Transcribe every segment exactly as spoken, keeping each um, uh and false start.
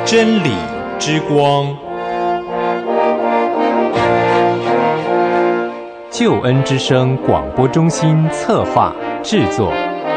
真理之光，救恩之声广播中心策划制作。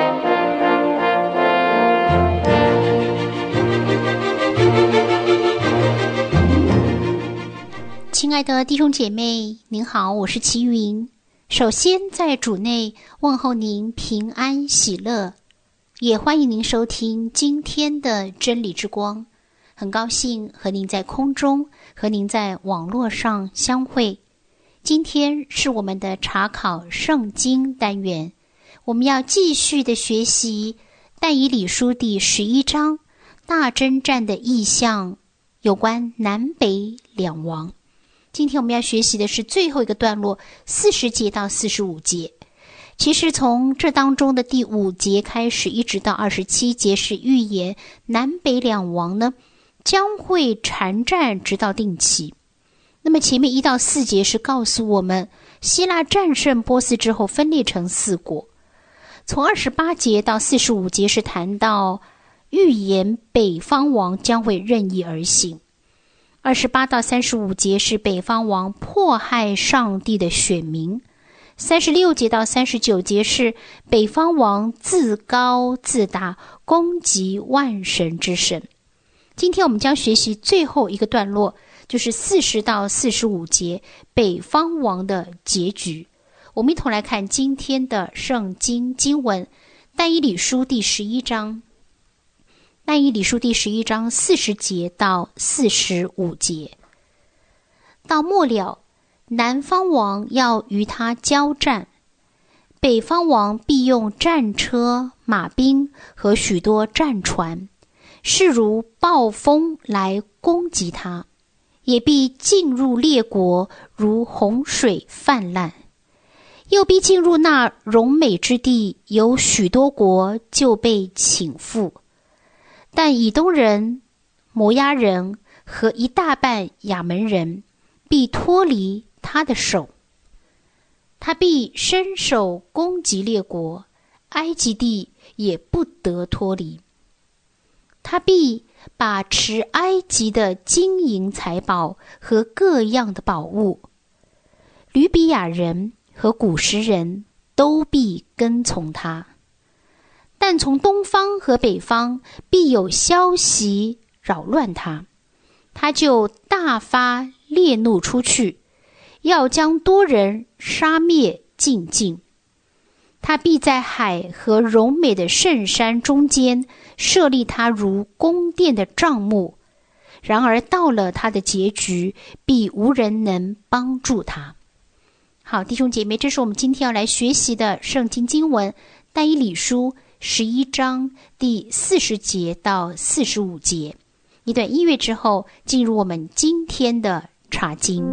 亲爱的弟兄姐妹，您好，我是齐云。首先在主内问候您平安喜乐，也欢迎您收听今天的真理之光。很高兴和您在空中，和您在网络上相会。今天是我们的查考圣经单元，我们要继续的学习但以理书第十一章大征战的意象，有关南北两王。今天我们要学习的是最后一个段落，四十节到四十五节。其实从这当中的第五节开始，一直到二十七节是预言南北两王呢将会缠战直到定期。那么前面一到四节是告诉我们希腊战胜波斯之后分裂成四国。从二十八节到四十五节是谈到预言北方王将会任意而行。二十八到三十五节是北方王迫害上帝的选民。三十六节到三十九节是北方王自高自大，攻击万神之神。今天我们将学习最后一个段落，就是四十到四十五节北方王的结局。我们一同来看今天的圣经经文，但以理书第十一章。但以理书第十一章四十节到四十五节。到末了，南方王要与他交战，北方王必用战车、马兵和许多战船，势如暴风来攻击他，也必进入列国，如洪水泛滥。又必进入那荣美之地，有许多国就被倾覆。但以东人、摩押人和一大半亚门人必脱离他的手，他必伸手攻击列国，埃及地也不得脱离。他必把持埃及的金银财宝和各样的宝物，吕比亚人和古实人都必跟从他。但从东方和北方必有消息扰乱他，他就大发烈怒出去，要将多人杀灭尽尽。他必在海和荣美的圣山中间设立他如宫殿的帐幕，然而到了他的结局，必无人能帮助他。好，弟兄姐妹，这是我们今天要来学习的圣经经文，但以理书十一章第四十节到四十五节。一段音乐之后，进入我们今天的查经。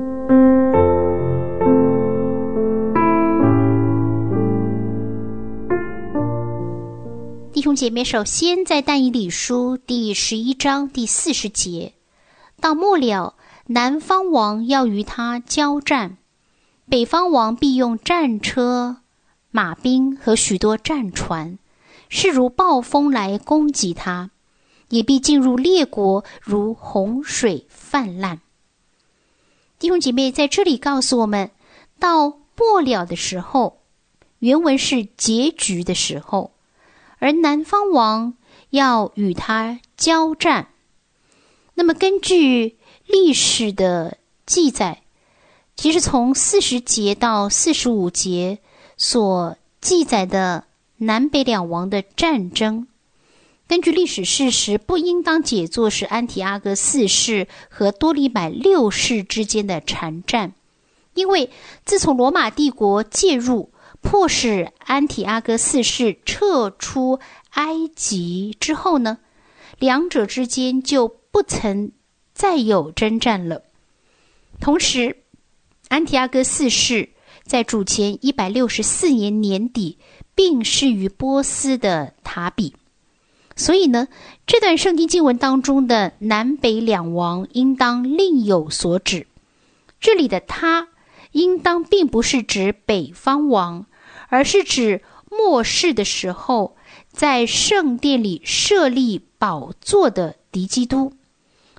弟兄姐妹，首先在但以理书第十一章第四十节，到末了，南方王要与他交战，北方王必用战车、马兵和许多战船，势如暴风来攻击他，也必进入列国，如洪水泛滥。弟兄姐妹，在这里告诉我们，到末了的时候，原文是结局的时候，而南方王要与他交战。那么根据历史的记载，其实从四十节到四十五节所记载的南北两王的战争，根据历史事实，不应当解作是安提阿哥四世和多利买六世之间的缠战，因为自从罗马帝国介入，迫使安提阿哥四世撤出埃及之后呢，两者之间就不曾再有征战了。同时，安提阿哥四世在主前一百六十四年年底病逝于波斯的塔比。所以呢，这段圣经经文当中的南北两王应当另有所指。这里的他应当并不是指北方王，而是指末世的时候在圣殿里设立宝座的敌基督。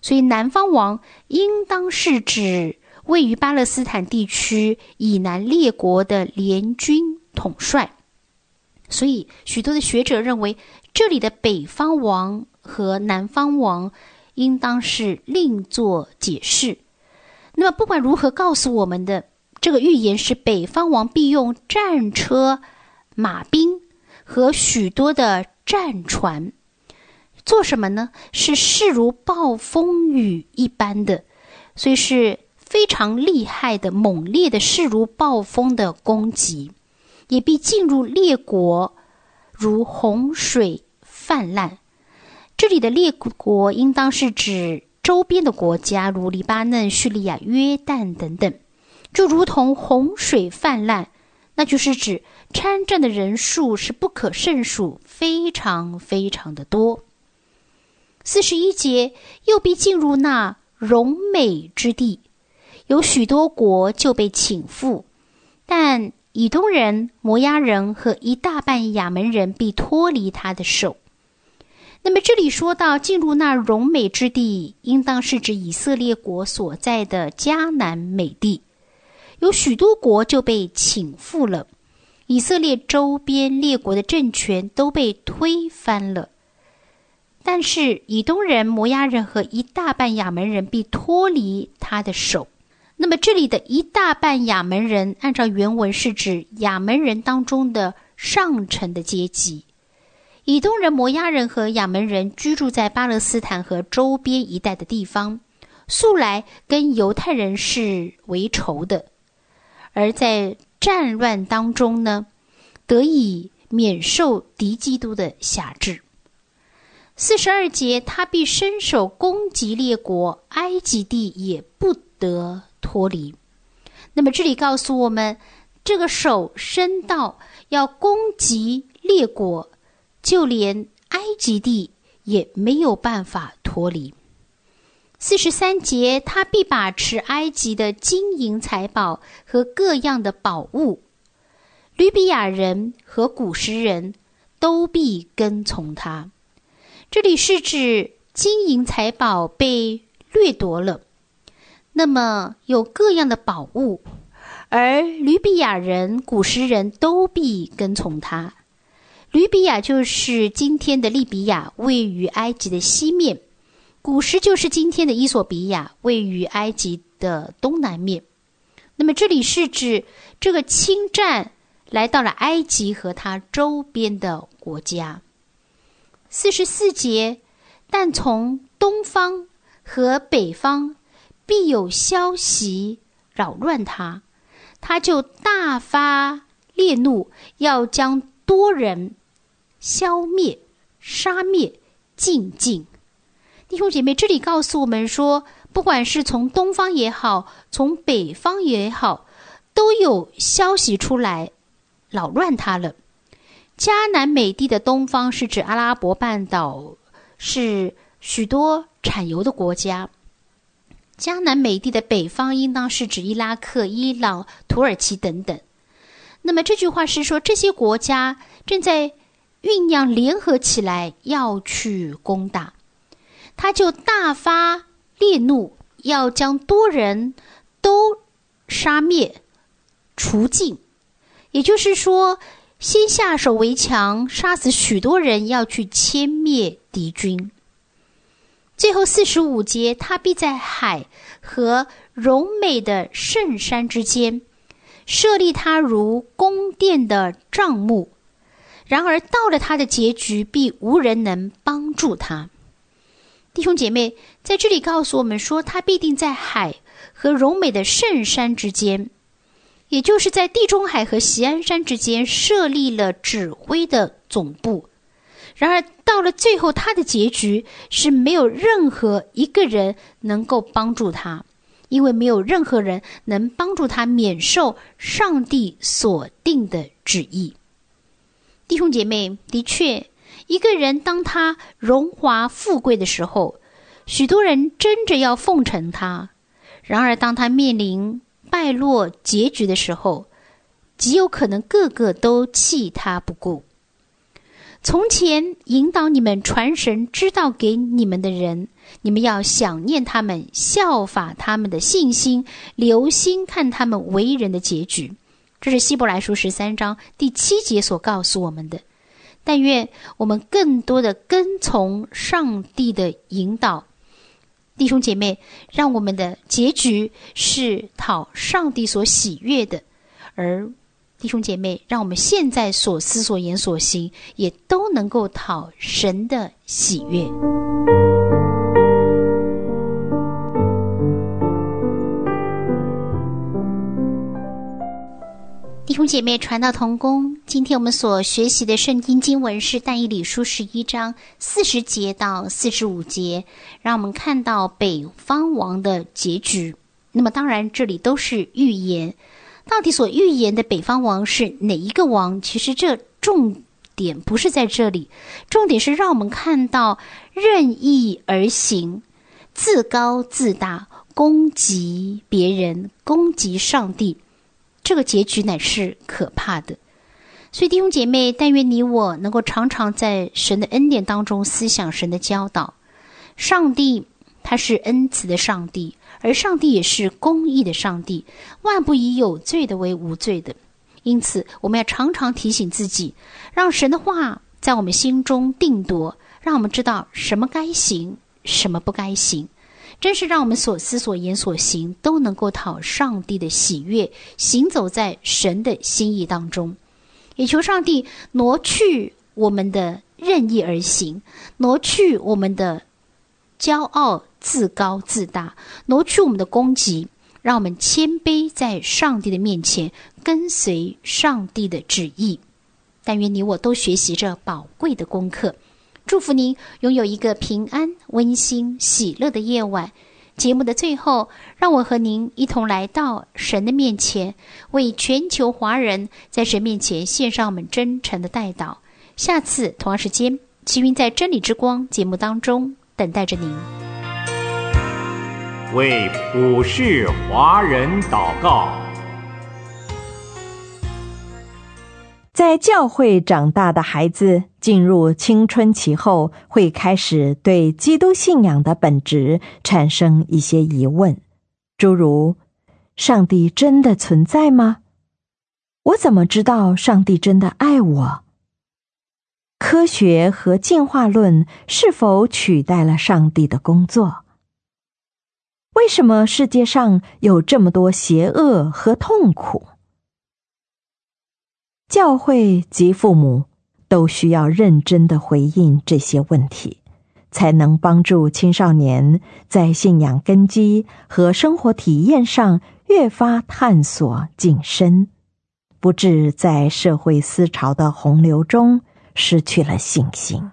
所以南方王应当是指位于巴勒斯坦地区以南列国的联军统帅。所以许多的学者认为，这里的北方王和南方王应当是另作解释。那么不管如何告诉我们的，这个预言是北方王必用战车、马兵和许多的战船，做什么呢？是势如暴风雨一般的，所以是非常厉害的、猛烈的势如暴风的攻击，也必进入列国，如洪水泛滥。这里的列国应当是指周边的国家，如黎巴嫩、叙利亚、约旦等等，就如同洪水泛滥，那就是指参战的人数是不可胜数，非常非常的多。四十一节，又必进入那荣美之地，有许多国就被倾覆，但以东人、摩押人和一大半亚门人必脱离他的手。那么这里说到进入那荣美之地，应当是指以色列国所在的迦南美地，有许多国就被倾覆了，以色列周边列国的政权都被推翻了。但是以东人、摩押人和一大半亚门人必脱离他的手。那么这里的一大半亚门人，按照原文是指亚门人当中的上层的阶级。以东人、摩押人和亚门人居住在巴勒斯坦和周边一带的地方，素来跟犹太人是为仇的，而在战乱当中呢，得以免受敌基督的辖制。四十二节，他必伸手攻击列国，埃及地也不得脱离。那么这里告诉我们，这个手伸到要攻击列国，就连埃及地也没有办法脱离。四十三节，他必把持埃及的金银财宝和各样的宝物，吕比亚人和古实人都必跟从他。这里是指金银财宝被掠夺了，那么有各样的宝物，而吕比亚人、古实人都必跟从他。吕比亚就是今天的利比亚，位于埃及的西面；古实就是今天的伊索比亚，位于埃及的东南面。那么这里是指这个侵占来到了埃及和它周边的国家。四十四节，但从东方和北方必有消息扰乱他，他就大发烈怒，要将多人消灭、杀灭、尽尽。弟兄姐妹，这里告诉我们说，不管是从东方也好，从北方也好，都有消息出来扰乱他了。迦南美地的东方是指阿拉伯半岛，是许多产油的国家。迦南美地的北方应当是指伊拉克、伊朗、土耳其等等。那么这句话是说，这些国家正在酝酿联合起来要去攻打，他就大发烈怒，要将多人都杀灭除尽。也就是说，先下手为强，杀死许多人，要去歼灭敌军。最后四十五节，他必在海和荣美的圣山之间设立他如宫殿的帐幕，然而到了他的结局，必无人能帮助他。弟兄姐妹，在这里告诉我们说，他必定在海和荣美的圣山之间，也就是在地中海和锡安山之间设立了指挥的总部。然而到了最后，他的结局是没有任何一个人能够帮助他，因为没有任何人能帮助他免受上帝所定的旨意。弟兄姐妹，的确，一个人当他荣华富贵的时候，许多人争着要奉承他；然而当他面临败落结局的时候，极有可能个个都弃他不顾。 从前引导你们传神知道给你们的人，你们要想念他们，效法他们的信心，留心看他们为人的结局。这是希伯来书十三章第七节所告诉我们的。但愿我们更多的跟从上帝的引导，弟兄姐妹，让我们的结局是讨上帝所喜悦的，而弟兄姐妹，让我们现在所思所言所行也都能够讨神的喜悦。弟兄姐妹，传道同工，今天我们所学习的圣经经文是但以理书十一章四十节到四十五节，让我们看到北方王的结局。那么当然这里都是预言，到底所预言的北方王是哪一个王？其实这重点不是在这里，重点是让我们看到任意而行，自高自大，攻击别人，攻击上帝，这个结局乃是可怕的。所以弟兄姐妹，但愿你我能够常常在神的恩典当中思想神的教导。上帝他是恩慈的上帝，而上帝也是公义的上帝，万不以有罪的为无罪的。因此我们要常常提醒自己，让神的话在我们心中定夺，让我们知道什么该行，什么不该行，真是让我们所思所言所行都能够讨上帝的喜悦，行走在神的心意当中。也求上帝挪去我们的任意而行，挪去我们的骄傲自高自大，挪去我们的攻击，让我们谦卑在上帝的面前，跟随上帝的旨意。但愿你我都学习这宝贵的功课。祝福您拥有一个平安、温馨、喜乐的夜晚。节目的最后，让我和您一同来到神的面前，为全球华人在神面前献上我们真诚的代祷。下次同样时间，齐云在真理之光节目当中等待着您。 为普世华人祷告。 在教会长大的孩子进入青春期后，会开始对基督信仰的本质产生一些疑问，诸如：上帝真的存在吗？我怎么知道上帝真的爱我？科学和进化论是否取代了上帝的工作？为什么世界上有这么多邪恶和痛苦？教会及父母都需要认真地回应这些问题，才能帮助青少年在信仰根基和生活体验上越发探索晋升，不致在社会思潮的洪流中失去了信心。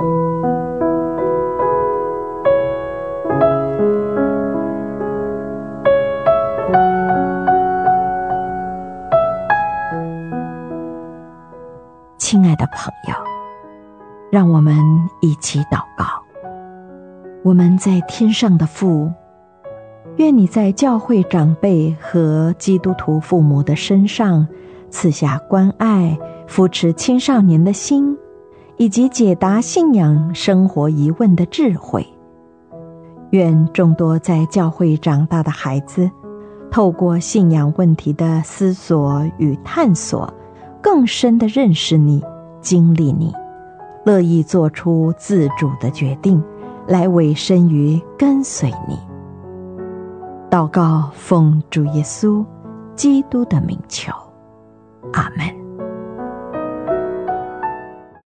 亲爱的朋友，让我们一起祷告。我们在天上的父，愿你在教会长辈和基督徒父母的身上赐下关爱、扶持青少年的心，以及解答信仰生活疑问的智慧。愿众多在教会长大的孩子，透过信仰问题的思索与探索，更深地认识你，经历你，乐意做出自主的决定，来委身于跟随你。祷告奉主耶稣基督的名求，阿们。